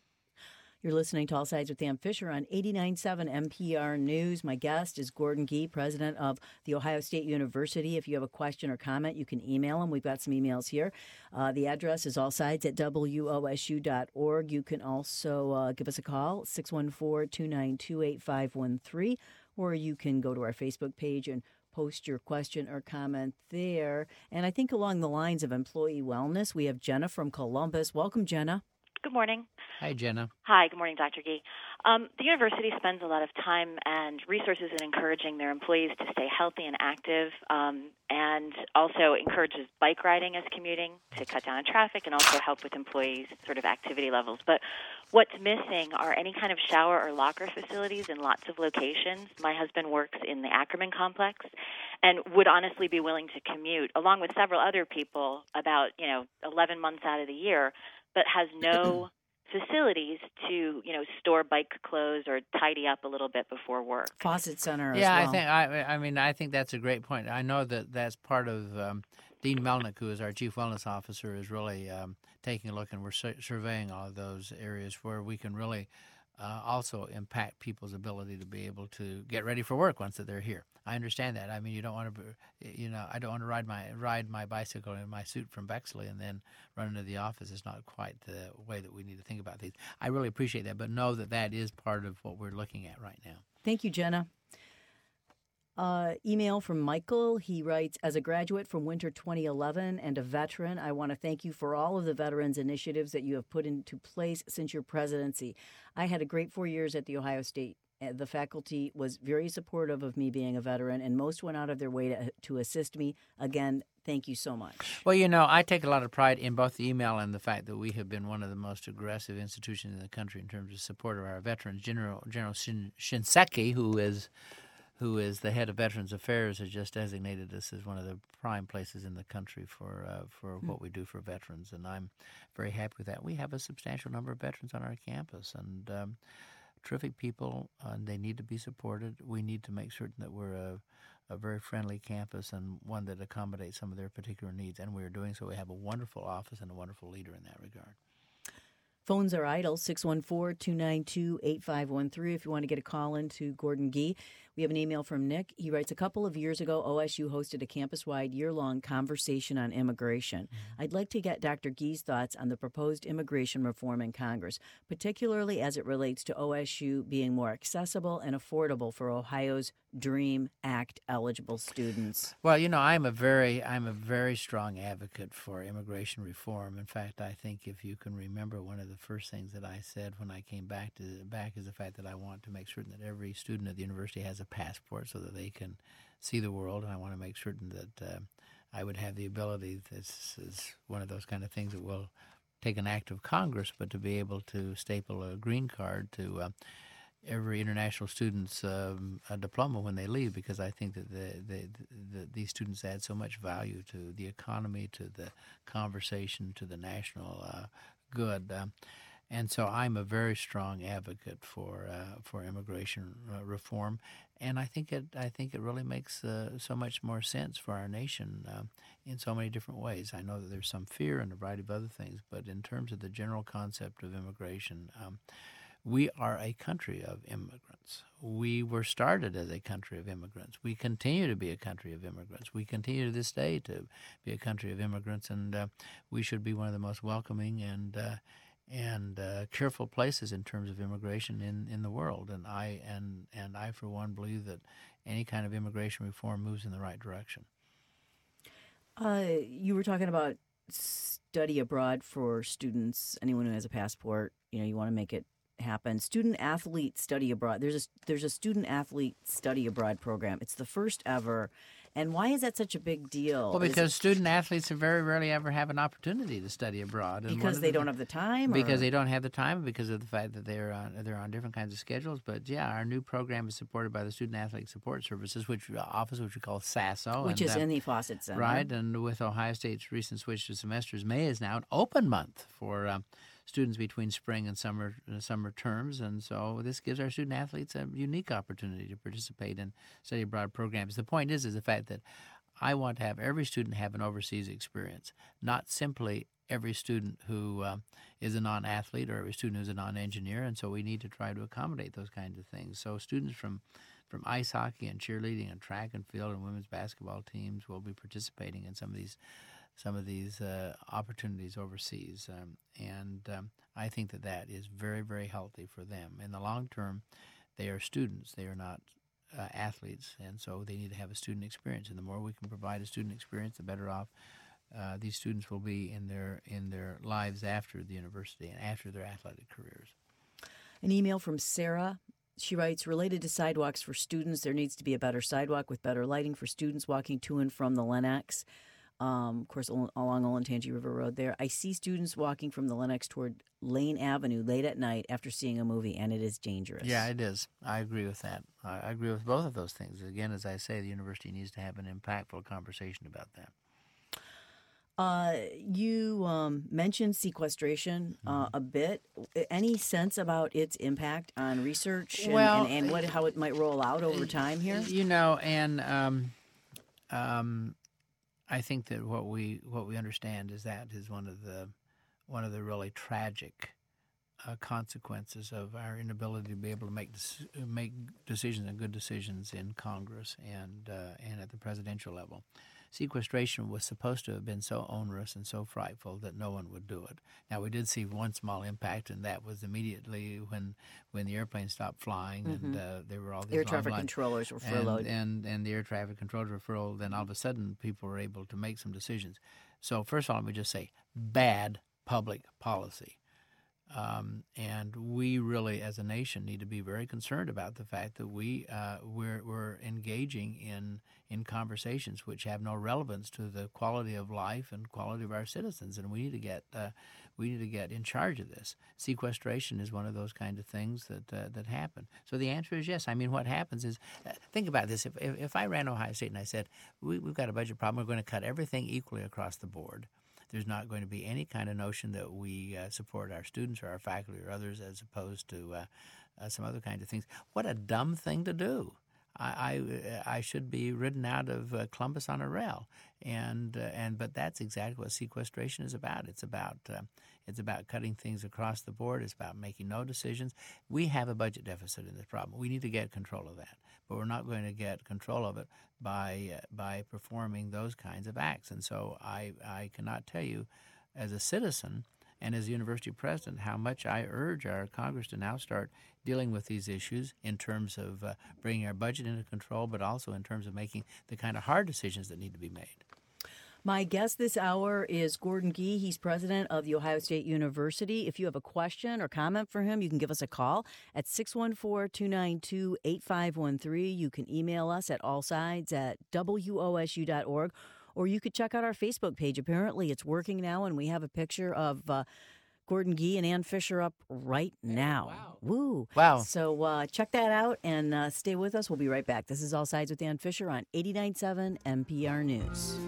You're listening to All Sides with Dan Fisher on eighty-nine point seven N P R News. My guest is Gordon Gee, president of The Ohio State University. If you have a question or comment, you can email him. We've got some emails here. Uh, the address is allsides at W O S U dot org. You can also uh, give us a call, six one four, two nine two, eight five one three, or you can go to our Facebook page and post your question or comment there. And I think along the lines of employee wellness, we have Jenna from Columbus. Welcome, Jenna. Good morning. Hi, Jenna. Hi, good morning, Doctor Gee. Um, the university spends a lot of time and resources in encouraging their employees to stay healthy and active, um, and also encourages bike riding as commuting to cut down on traffic and also help with employees' sort of activity levels. But what's missing are any kind of shower or locker facilities in lots of locations. My husband works in the Ackerman complex and would honestly be willing to commute, along with several other people, about, you know, eleven months out of the year, but has no facilities to, you know, store bike clothes or tidy up a little bit before work. Fawcett Center yeah, as well. I think I, I mean I think that's a great point. I know that that's part of um, Dean Melnick, who is our chief wellness officer, is really um, taking a look, and we're sur- surveying all of those areas where we can really uh, also impact people's ability to be able to get ready for work once that they're here. I understand that. I mean, you don't want to, you know, I don't want to ride my ride my bicycle in my suit from Bexley and then run into the office. It's not quite the way that we need to think about these. I really appreciate that, but know that that is part of what we're looking at right now. Thank you, Jenna. Uh, email from Michael. He writes, as a graduate from Winter twenty eleven and a veteran, I want to thank you for all of the veterans initiatives that you have put into place since your presidency. I had a great four years at The Ohio State. The faculty was very supportive of me being a veteran, and most went out of their way to, to assist me. Again, thank you so much. Well, you know, I take a lot of pride in both the email and the fact that we have been one of the most aggressive institutions in the country in terms of support of our veterans. General General Shin, Shinseki, who is who is the head of Veterans Affairs, has just designated us as one of the prime places in the country for uh, for mm. what we do for veterans, and I'm very happy with that. We have a substantial number of veterans on our campus, and um, terrific people, uh, and they need to be supported. We need to make certain that we're a, a very friendly campus and one that accommodates some of their particular needs, and we're doing so. We have a wonderful office and a wonderful leader in that regard. Phones are idle, six one four, two nine two, eight five one three if you want to get a call in to Gordon Gee. We have an email from Nick. He writes, a couple of years ago, O S U hosted a campus-wide year-long conversation on immigration. Mm-hmm. I'd like to get Doctor Gee's thoughts on the proposed immigration reform in Congress, particularly as it relates to O S U being more accessible and affordable for Ohio's DREAM Act eligible students. Well, you know, I'm a very I'm a very strong advocate for immigration reform. In fact, I think if you can remember, one of the first things that I said when I came back to back is the fact that I want to make certain that every student at the university has a passport so that they can see the world, and I want to make certain that uh, I would have the ability. This is one of those kind of things that will take an act of Congress, but to be able to staple a green card to uh, every international student's um, a diploma when they leave, because I think that the, the, the, these students add so much value to the economy, to the conversation, to the national uh, good. Um, and so I'm a very strong advocate for uh, for immigration uh, reform, and I think it I think it really makes uh, so much more sense for our nation uh, in so many different ways. I know that there's some fear and a variety of other things, but in terms of the general concept of immigration, um, we are a country of immigrants. We were started as a country of immigrants. We continue to be a country of immigrants. We continue to this day to be a country of immigrants, and uh, we should be one of the most welcoming and uh, and uh, cheerful places in terms of immigration in, in the world. And I and and I, for one, believe that any kind of immigration reform moves in the right direction. Uh, you were talking about study abroad for students, anyone who has a passport. You know, you want to make it happen. Student athlete study abroad. There's a there's a student athlete study abroad program. It's the first ever. And why is that such a big deal? Well, because student athletes very rarely ever have an opportunity to study abroad. And because they the, don't have the time? Because or? they don't have the time, because of the fact that they're on, they're on different kinds of schedules. But, yeah, our new program is supported by the Student Athlete Support Services, which uh, office, which we call SASO. Which and, is uh, in the Fawcett Center. Right, and with Ohio State's recent switch to semesters, May is now an open month for um, students between spring and summer uh, summer terms, and so this gives our student athletes a unique opportunity to participate in study abroad programs. The point is, is the fact that I want to have every student have an overseas experience, not simply every student who uh, is a non-athlete or every student who's a non-engineer, and so we need to try to accommodate those kinds of things. So students from, from ice hockey and cheerleading and track and field and women's basketball teams will be participating in some of these some of these uh, opportunities overseas, um, and um, I think that that is very, very healthy for them. In the long term, they are students; they are not uh, athletes, and so they need to have a student experience. And the more we can provide a student experience, the better off uh, these students will be in their in their lives after the university and after their athletic careers. An email from Sarah. She writes, related to sidewalks for students, there needs to be a better sidewalk with better lighting for students walking to and from the Lennox. Um, of course, along Olentangy River Road there. I see students walking from the Lennox toward Lane Avenue late at night after seeing a movie, and it is dangerous. Yeah, it is. I agree with that. I agree with both of those things. Again, as I say, the university needs to have an impactful conversation about that. Uh, you um, mentioned sequestration uh, a bit. Any sense about its impact on research and, well, and, and what how it might roll out over time here? You know, and um, um, I think that what we what we understand is that is one of the one of the really tragic uh, consequences of our inability to be able to make make decisions and good decisions in Congress and uh, and at the presidential level. Sequestration was supposed to have been so onerous and so frightful that no one would do it. Now, we did see one small impact, and that was immediately when when the airplane stopped flying, mm-hmm. and uh, there were all these air traffic lines, controllers were furloughed, and, and and the air traffic controllers were furloughed. Then all of a sudden, people were able to make some decisions. So, first of all, let me just say, bad public policy. Um, and we really, as a nation, need to be very concerned about the fact that we uh, we're, we're engaging in in conversations which have no relevance to the quality of life and quality of our citizens, and we need to get uh, we need to get in charge of this. Sequestration is one of those kind of things that uh, that happen. So the answer is yes. I mean, what happens is, uh, think about this: if, if if I ran Ohio State and I said we, we've got a budget problem, we're going to cut everything equally across the board. There's not going to be any kind of notion that we uh, support our students or our faculty or others as opposed to uh, uh, some other kind of things. What a dumb thing to do. I, I, I should be ridden out of uh, Columbus on a rail, and uh, and but that's exactly what sequestration is about. It's about uh, it's about cutting things across the board. It's about making no decisions. We have a budget deficit in this problem. We need to get control of that, but we're not going to get control of it by uh, by performing those kinds of acts. And so I I cannot tell you, as a citizen and as a university president, how much I urge our Congress to now start dealing with these issues in terms of uh, bringing our budget into control, but also in terms of making the kind of hard decisions that need to be made. My guest this hour is Gordon Gee. He's president of The Ohio State University. If you have a question or comment for him, you can give us a call at six one four, two nine two, eight five one three. You can email us at allsides at W O S U dot org, or you could check out our Facebook page. Apparently it's working now, and we have a picture of uh, Gordon Gee and Ann Fisher up right now. Wow. Woo. Wow. So uh, check that out and uh, stay with us. We'll be right back. This is All Sides with Ann Fisher on eighty-nine point seven N P R News.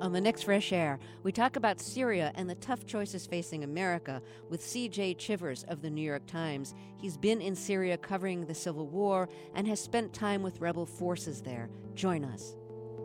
On the next Fresh Air, we talk about Syria and the tough choices facing America with C J Chivers of the New York Times. He's been in Syria covering the civil war and has spent time with rebel forces there. Join us.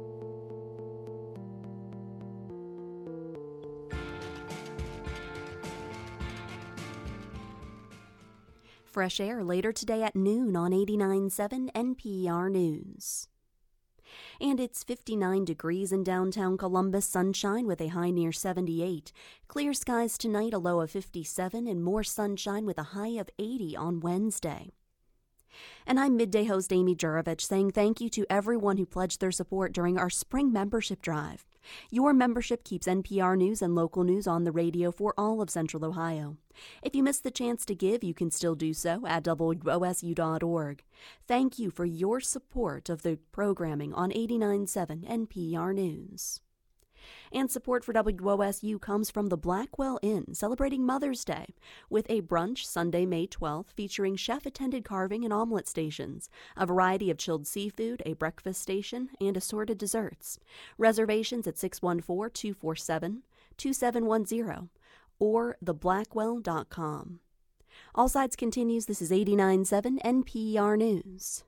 Fresh Air later today at noon on eighty-nine point seven N P R News. And it's fifty-nine degrees in downtown Columbus, sunshine with a high near seventy-eight. Clear skies tonight, a low of fifty-seven, and more sunshine with a high of eighty on Wednesday. And I'm midday host Amy Jurovich saying thank you to everyone who pledged their support during our spring membership drive. Your membership keeps N P R News and local news on the radio for all of Central Ohio. If you missed the chance to give, you can still do so at W O S U dot org. Thank you for your support of the programming on eighty-nine point seven N P R News. And support for W O S U comes from the Blackwell Inn, celebrating Mother's Day, with a brunch Sunday, May twelfth, featuring chef-attended carving and omelet stations, a variety of chilled seafood, a breakfast station, and assorted desserts. Reservations at six one four, two four seven, two seven one zero or the blackwell dot com. All Sides continues. This is eighty-nine point seven N P R News.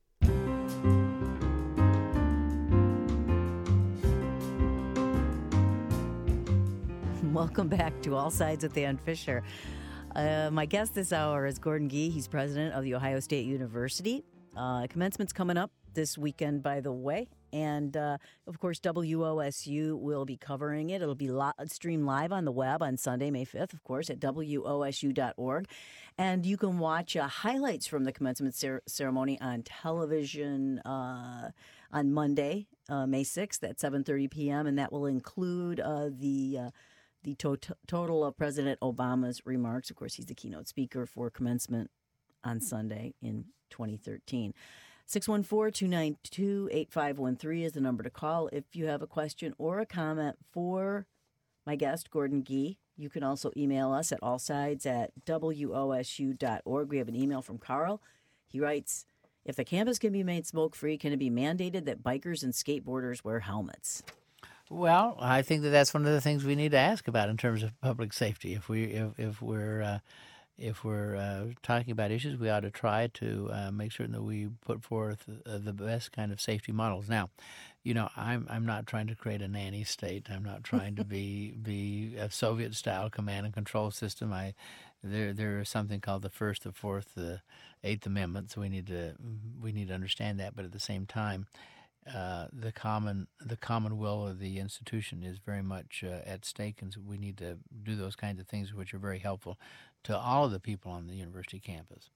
Welcome back to All Sides with Ann Fisher. Uh, my guest this hour is Gordon Gee. He's president of The Ohio State University. Uh, commencement's coming up this weekend, by the way. And, uh, of course, W O S U will be covering it. It'll be li- streamed live on the web on Sunday, May fifth, of course, at W O S U dot org. And you can watch uh, highlights from the commencement cer- ceremony on television uh, on Monday, uh, May sixth at seven thirty p.m. And that will include uh, the... Uh, The to- total of President Obama's remarks. Of course, he's the keynote speaker for commencement on Sunday in twenty thirteen. six one four, two nine two, eight five one three is the number to call if you have a question or a comment for my guest, Gordon Gee. You can also email us at allsides at W O S U dot org. We have an email from Carl. He writes, if the campus can be made smoke-free, can it be mandated that bikers and skateboarders wear helmets? Well, I think that that's one of the things we need to ask about in terms of public safety. If we if, if we're uh, if we're uh, talking about issues, we ought to try to uh, make certain that we put forth uh, the best kind of safety models. Now, you know, I'm I'm not trying to create a nanny state. I'm not trying to be be a Soviet style command and control system. I there there is something called the First, the Fourth, the Eighth Amendment. So we need to we need to understand that. But at the same time, Uh, the common the common will of the institution is very much uh, at stake, and so we need to do those kinds of things which are very helpful to all of the people on the university campus.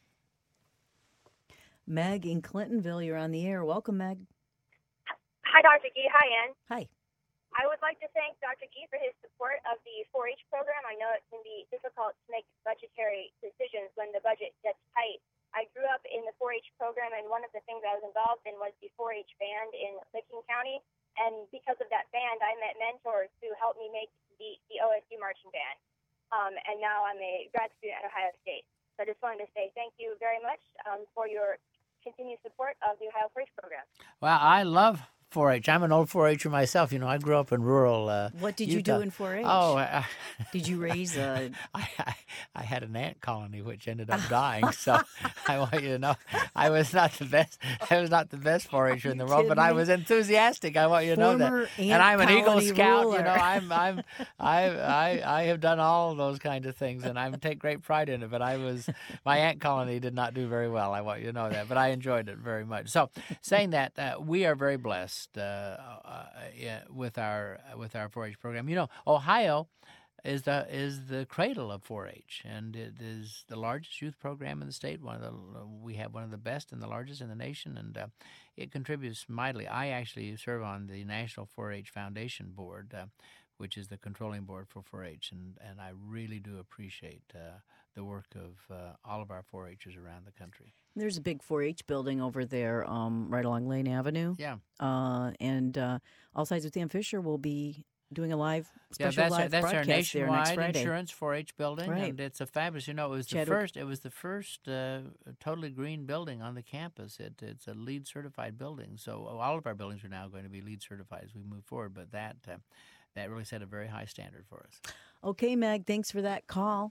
Meg in Clintonville, you're on the air. Welcome, Meg. Hi, Doctor Gee. Hi, Ann. Hi. I would like to thank Doctor Gee for his support of the four H program. I know it can be difficult to make budgetary decisions when the budget gets tight. I grew up in the four H program, and one of the things I was involved in was the four H band in Licking County. And because of that band, I met mentors who helped me make the, the O S U marching band. Um, and now I'm a grad student at Ohio State. So I just wanted to say thank you very much um, for your continued support of the Ohio four H program. Well, I love four H. I'm an old four H-er myself. You know, I grew up in rural uh, What did Utah. you do in four H? Oh, I, did you raise a... I, I, I had an ant colony which ended up dying. So I want you to know, I was not the best. I was not the best four H-er in the world, but I was enthusiastic. I want you to know that. And I'm an Eagle Scout. Ruler. You know, I'm I'm I I I have done all of those kind of things, and I take great pride in it. But I was my ant colony did not do very well. I want you to know that, but I enjoyed it very much. So, saying that, uh, we are very blessed. Uh, Uh, yeah, with our with our four H program. You know, Ohio is the is the cradle of four H, and it is the largest youth program in the state. One of the we have one of the best and the largest in the nation, and uh, it contributes mightily. I actually serve on the National four H Foundation Board, uh, which is the controlling board for four H, and and I really do appreciate uh, the work of uh, all of our four H'ers around the country. There's a big four H building over there um, right along Lane Avenue. Yeah. Uh, and uh, All Sides with Ann Fisher will be doing a live Yeah, special that's live our, that's our broadcast there next nationwide Friday. insurance four H building, Right. and it's a fabulous. You know, it was the Chadwick- first. It was the first uh, totally green building on the campus. It, it's a LEED certified building, so all of our buildings are now going to be LEED certified as we move forward. But that uh, that really set a very high standard for us. Okay, Meg, thanks for that call.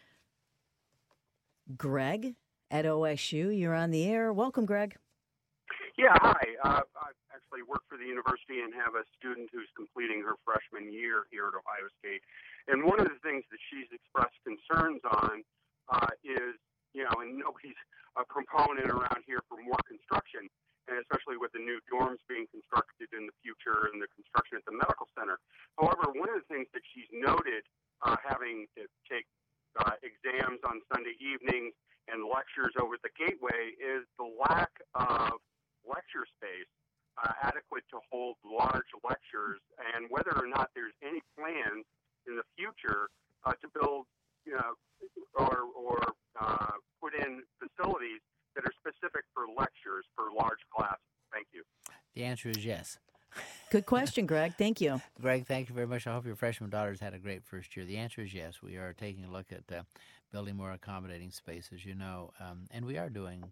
Greg at O S U, you're on the air. Welcome, Greg. Yeah, hi. Uh, I actually work for the university and have a student who's completing her freshman year here at Ohio State. And one of the things that she's expressed concerns on uh, is, you know, and nobody's a proponent around here for more construction, and especially with the new dorms being constructed in the future and the construction at the medical center. However, one of the things that she's noted, uh, having to take uh, exams on Sunday evenings and lectures over at the Gateway, is the lack of lecture space uh, adequate to hold large lectures, and whether or not there's any plans in the future uh, to build, you know, or, or uh, put in facilities that are specific for lectures for large classes. Thank you. The answer is yes. Good question, Greg. Thank you. Greg, thank you very much. I hope your freshman daughter's had a great first year. The answer is yes. We are taking a look at uh, building more accommodating spaces, you know, um, and we are doing,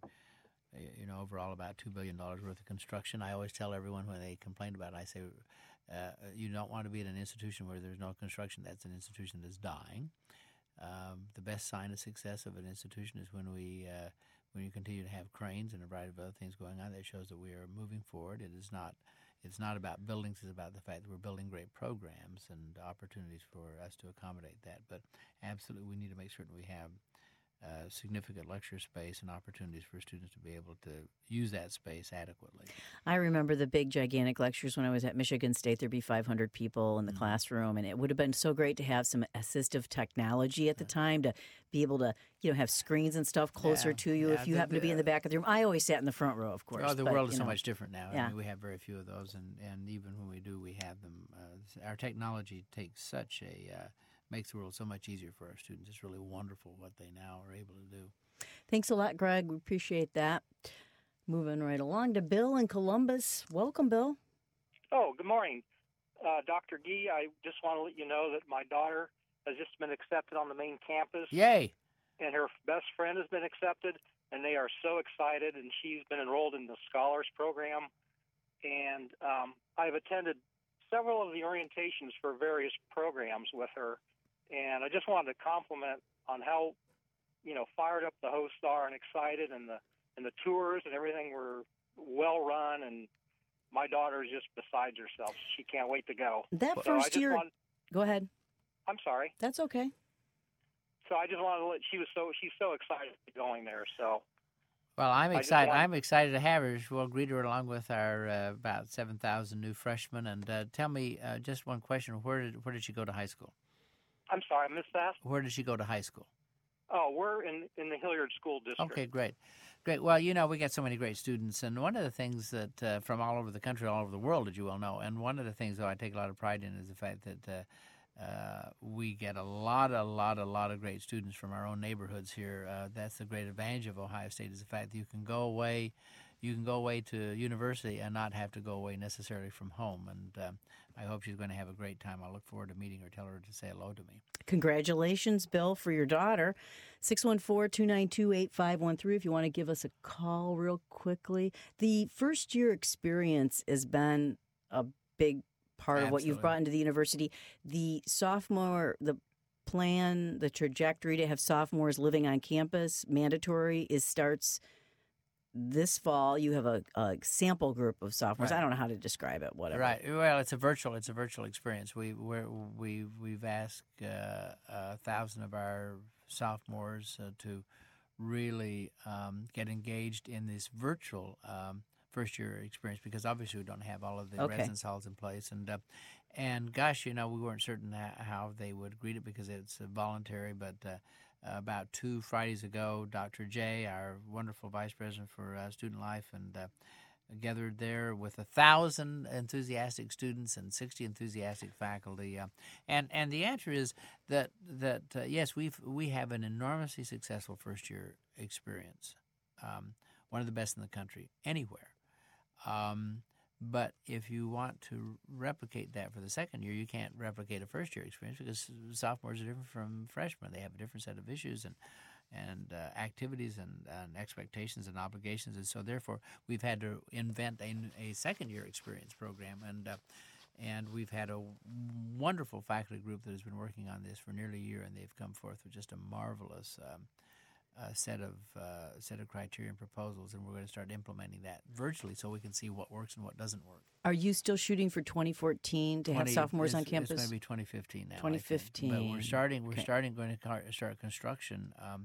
you know, overall about two billion dollars worth of construction. I always tell everyone when they complain about it, I say, uh, you don't want to be at an institution where there's no construction. That's an institution that's dying. Um, the best sign of success of an institution is when we uh, when you continue to have cranes and a variety of other things going on. That shows that we are moving forward. It is not it's not about buildings. It's about the fact that we're building great programs and opportunities for us to accommodate that. But absolutely, we need to make certain we have Uh, significant lecture space and opportunities for students to be able to use that space adequately. I remember the big, gigantic lectures when I was at Michigan State. There'd be five hundred people in the Mm-hmm. classroom, and it would have been so great to have some assistive technology at the time to be able to, you know, have screens and stuff closer Yeah, to you yeah, if you the- happen to be in the back of the room. I always sat in the front row, of course. Oh, the but, world is you so know. much different now. Yeah. I mean, we have very few of those, and, and even when we do, we have them. Uh, our technology takes such a uh, makes the world so much easier for our students. It's really wonderful what they now are able to do. Thanks a lot, Greg. We appreciate that. Moving right along to Bill in Columbus. Welcome, Bill. Oh, good morning. Uh, Doctor Gee, I just want to let you know that my daughter has just been accepted on the main campus. Yay! And her best friend has been accepted, and they are so excited, and she's been enrolled in the Scholars Program. And um, I've attended several of the orientations for various programs with her, and I just wanted to compliment on how, you know, fired up the hosts are and excited, and the and the tours and everything were well run, and my daughter is just beside herself. She can't wait to go. That So I first just year. want- Go ahead. I'm sorry. That's okay. So I just wanted to let she was so she's so excited to be going there. So Well, I'm I just excited. want- I'm excited to have her. We'll greet her along with our uh, about seven thousand new freshmen. And uh, tell me uh, just one question: Where did where did she go to high school? I'm sorry, I missed that. Where did she go to high school? Oh, we're in in the Hilliard School District. Okay, great. Great. Well, you know, we got so many great students, and one of the things that uh, from all over the country, all over the world, as you well know, and one of the things, though, I take a lot of pride in is the fact that uh, uh, we get a lot, a lot, a lot of great students from our own neighborhoods here. Uh, that's the great advantage of Ohio State is the fact that you can go away, you can go away to university and not have to go away necessarily from home. And uh, I hope she's going to have a great time. I look forward to meeting her, tell her to say hello to me. Congratulations, Bill, for your daughter. six one four, two nine two, eight five one three if you want to give us a call real quickly. The first year experience has been a big part of what you've Absolutely. brought into the university. The sophomore, the plan, the trajectory to have sophomores living on campus, mandatory, is starts this fall. You have a, a sample group of sophomores. Right. I don't know how to describe it, whatever. Right. Well, it's a virtual. It's a virtual experience. We we're, we we've asked uh, a thousand of our sophomores uh, to really um, get engaged in this virtual um, first year experience because obviously we don't have all of the Okay. residence halls in place and uh, and gosh, you know, we weren't certain ha- how they would greet it because it's uh, voluntary, but. Uh, About two Fridays ago, Doctor J, our wonderful vice president for uh, student life, and uh, gathered there with a thousand enthusiastic students and sixty enthusiastic faculty. Uh, and and the answer is that that uh, yes, we we have an enormously successful first year experience, um, one of the best in the country anywhere. Um, But if you want to replicate that for the second year, you can't replicate a first-year experience because sophomores are different from freshmen. They have a different set of issues and and uh, activities and, and expectations and obligations, and so therefore we've had to invent a, a second-year experience program, and uh, and we've had a wonderful faculty group that has been working on this for nearly a year, and they've come forth with just a marvelous um, uh, set of uh, set of criteria and proposals, and we're going to start implementing that virtually so we can see what works and what doesn't work. Are you still shooting for twenty fourteen to have sophomores on campus? It's going to be twenty fifteen now. twenty fifteen. But we're starting. We're okay. starting. Going to start construction um,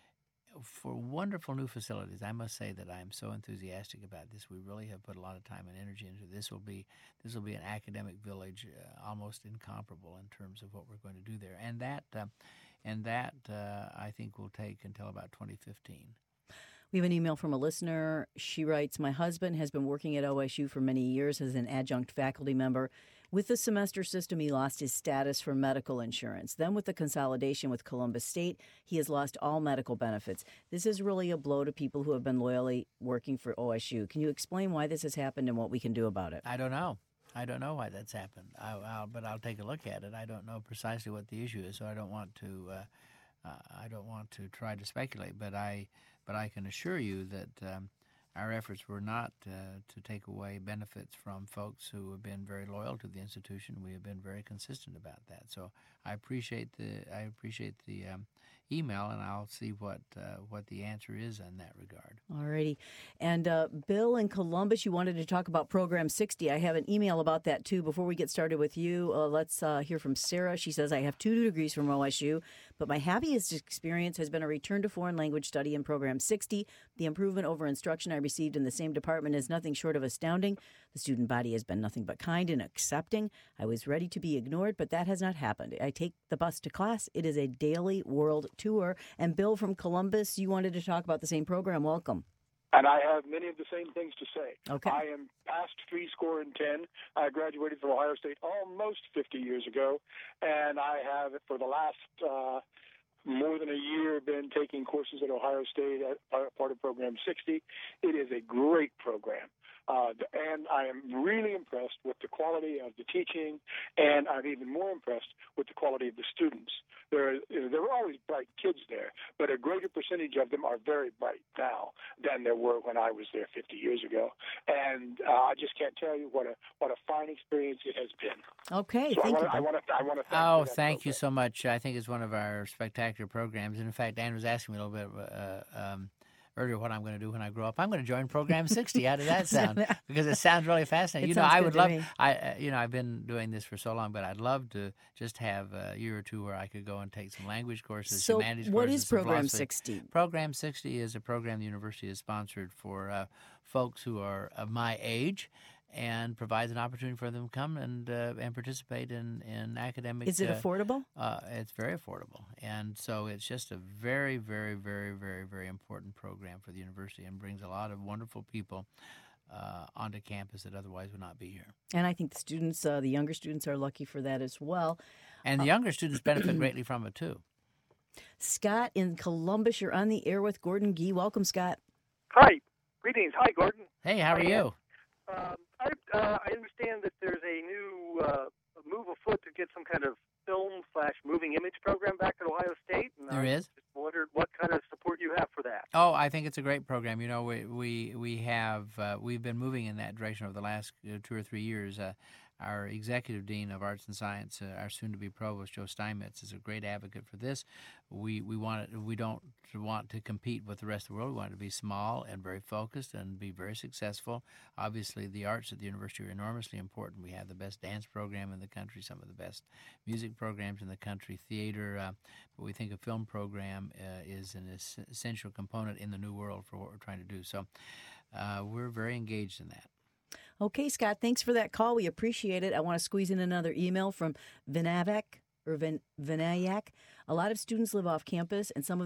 for wonderful new facilities. I must say that I am so enthusiastic about this. We really have put a lot of time and energy into this. Will be this will be an academic village, uh, almost incomparable in terms of what we're going to do there, and that uh, and that uh, I think will take until about twenty fifteen. We have an email from a listener. She writes, my husband has been working at O S U for many years as an adjunct faculty member. With the semester system, he lost his status for medical insurance. Then with the consolidation with Columbus State, he has lost all medical benefits. This is really a blow to people who have been loyally working for O S U. Can you explain why this has happened and what we can do about it? I don't know. I don't know why that's happened, I, I'll, but I'll take a look at it. I don't know precisely what the issue is, so I don't want to. Uh, uh, I don't want to try to speculate. But I, but I can assure you that um, our efforts were not uh, to take away benefits from folks who have been very loyal to the institution. We have been very consistent about that. So I appreciate the. I appreciate the. Um, email, and I'll see what uh, what the answer is in that regard. All righty. And uh, Bill in Columbus, you wanted to talk about Program sixty. I have an email about that, too. Before we get started with you, uh, let's uh, hear from Sarah. She says, I have two degrees from O S U, but my happiest experience has been a return to foreign language study in Program sixty. The improvement over instruction I received in the same department is nothing short of astounding. The student body has been nothing but kind and accepting. I was ready to be ignored, but that has not happened. I take the bus to class. It is a daily world tour. And Bill from Columbus, you wanted to talk about the same program. Welcome. And I have many of the same things to say. Okay. I am past three score and ten. I graduated from Ohio State almost fifty years ago, and I have, for the last uh, more than a year, been taking courses at Ohio State as part of Program sixty. It is a great program. Uh, and I am really impressed with the quality of the teaching, and I'm even more impressed with the quality of the students. There are, there were always bright kids there, but a greater percentage of them are very bright now than there were when I was there fifty years ago. And uh, I just can't tell you what a what a fine experience it has been. Okay, so thank I wanna, you. I want to I want to thank Oh, you for that thank program. you so much. I think it's one of our spectacular programs. And in fact, Dan was asking me a little bit uh, um, earlier what I'm going to do when I grow up. I'm going to join Program sixty. How does that sound? Because it sounds really fascinating. It you know, sounds I good would to love. me. I uh, you know, I've been doing this for so long, but I'd love to just have a year or two where I could go and take some language courses, So humanities what courses. is some Program philosophy. sixty? Program sixty is a program the university has sponsored for uh, folks who are of my age, and provides an opportunity for them to come and uh, and participate in, in academic. Is it uh, affordable? Uh, it's very affordable, and so it's just a very, very, very, very, very important program for the university, and brings a lot of wonderful people uh, onto campus that otherwise would not be here. And I think the students, uh, the younger students, are lucky for that as well. And the Uh, younger students benefit greatly from it too. Scott in Columbus, you're on the air with Gordon Gee. Welcome, Scott. Hi. Greetings. Hi, Gordon. Hey, how are you? Um, I, uh, I understand that there's a new uh, move afoot to get some kind of film slash moving image program back at Ohio State. And There I is? just wondered what kind of support you have for that. Oh, I think it's a great program. You know, we we we have uh, we've been moving in that direction over the last uh, two or three years. Uh, our executive dean of arts and science, uh, our soon-to-be provost Joe Steinmetz, is a great advocate for this. We we want it, we don't want to compete with the rest of the world. We want it to be small and very focused and be very successful. Obviously, the arts at the university are enormously important. We have the best dance program in the country, some of the best music programs in the country, theater. Uh, but we think a film program uh, is an es- essential component in the new world for what we're trying to do. So uh, we're very engaged in that. Okay, Scott, thanks for that call. We appreciate it. I want to squeeze in another email from Vinavek or Vin- Vinayak. A lot of students live off campus, and some of them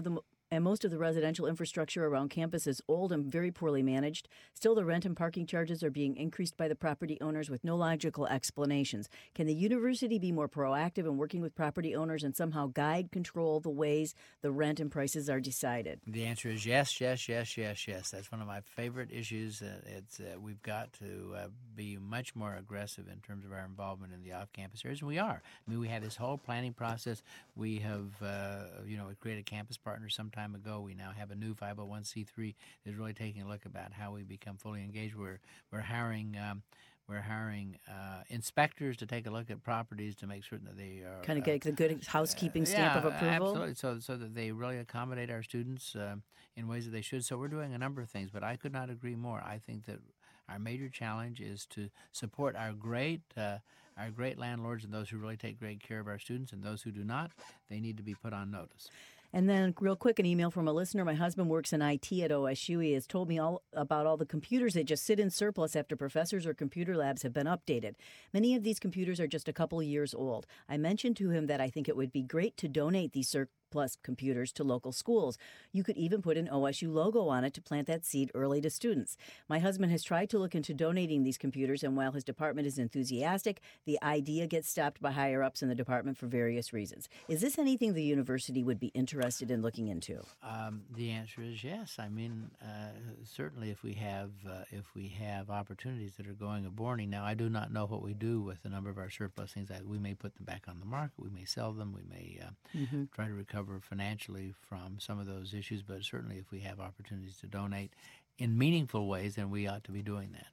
and most of the residential infrastructure around campus is old and very poorly managed. Still, the rent and parking charges are being increased by the property owners with no logical explanations. Can the university be more proactive in working with property owners and somehow guide, control the ways the rent and prices are decided? The answer is yes, yes, yes, yes, yes. That's one of my favorite issues. Uh, it's uh, we've got to uh, be much more aggressive in terms of our involvement in the off-campus areas, and we are. I mean, we have this whole planning process. We have, uh, you know, we created Campus Partners some time ago. We now have a new five oh one c three that's really taking a look about how we become fully engaged. We're we're hiring um, we're hiring uh, inspectors to take a look at properties to make certain that they are kind of uh, get the good housekeeping uh, stamp yeah, of approval. Absolutely. So so that they really accommodate our students uh, in ways that they should. So we're doing a number of things, but I could not agree more. I think that our major challenge is to support our great uh, our great landlords and those who really take great care of our students, and those who do not, they need to be put on notice. And then, real quick, an email from a listener. My husband works in I T at O S U. He has told me all about all the computers that just sit in surplus after professors or computer labs have been updated. Many of these computers are just a couple of years old. I mentioned to him that I think it would be great to donate these surplus computers to local schools. You could even put an O S U logo on it to plant that seed early to students. My husband has tried to look into donating these computers, and while his department is enthusiastic, the idea gets stopped by higher-ups in the department for various reasons. Is this anything the university would be interested in looking into? Um, the answer is yes. I mean, uh, certainly if we have uh, if we have opportunities that are going aboarding. Now, I do not know what we do with a number of our surplus things. We may put them back on the market. We may sell them. We may uh, mm-hmm. try to recover financially from some of those issues. But certainly if we have opportunities to donate in meaningful ways, then we ought to be doing that.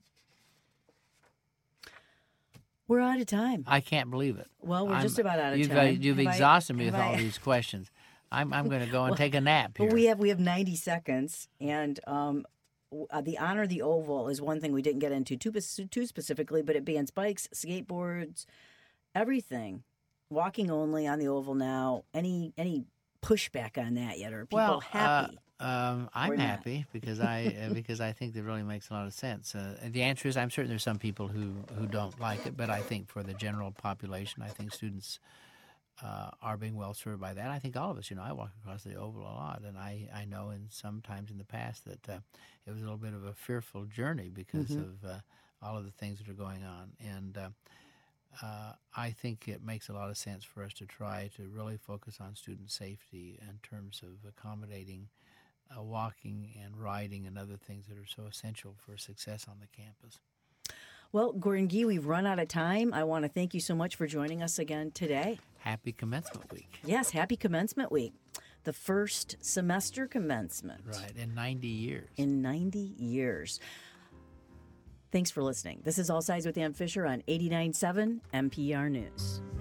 We're out of time. I can't believe it. Well, we're I'm, just about out of you've, time. Uh, you've have exhausted I, me with I, all these questions. I'm I'm going to go and well, take a nap here. But we have we have ninety seconds, and um, uh, the Honor the Oval is one thing we didn't get into too, too specifically, but it bans bikes, skateboards, everything. Walking only on the Oval now. Any any pushback on that yet? Are people well, happy? Uh, um, I'm happy because I uh, because I think that really makes a lot of sense. Uh, the answer is I'm certain there's some people who, who don't like it, but I think for the general population, I think students uh, are being well served by that. I think all of us, you know, I walk across the Oval a lot, and I, I know in sometimes in the past that uh, it was a little bit of a fearful journey because mm-hmm. of uh, all of the things that are going on. And uh, uh, I think it makes a lot of sense for us to try to really focus on student safety in terms of accommodating uh, walking and riding and other things that are so essential for success on the campus. Well, Gordon Gee, we've run out of time. I want to thank you so much for joining us again today. Happy Commencement Week. Yes, happy Commencement Week. The first semester commencement. Right, in ninety years. In ninety years. Thanks for listening. This is All Sides with Ann Fisher on eighty-nine point seven M P R News.